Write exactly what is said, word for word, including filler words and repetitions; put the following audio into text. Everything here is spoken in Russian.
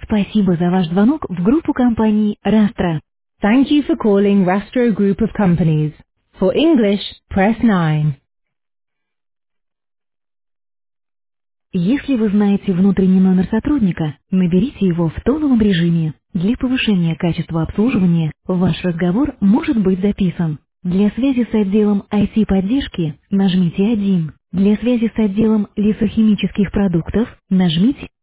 Спасибо за ваш звонок в группу компаний Rastra. Thank you for calling Rastro Group of Companies. For English, press nine. Если вы знаете внутренний номер сотрудника, наберите его в тоновом режиме. Для повышения качества обслуживания ваш разговор может быть записан. Для связи с отделом ай ти-поддержки нажмите один. Для связи с отделом лесохимических продуктов нажмите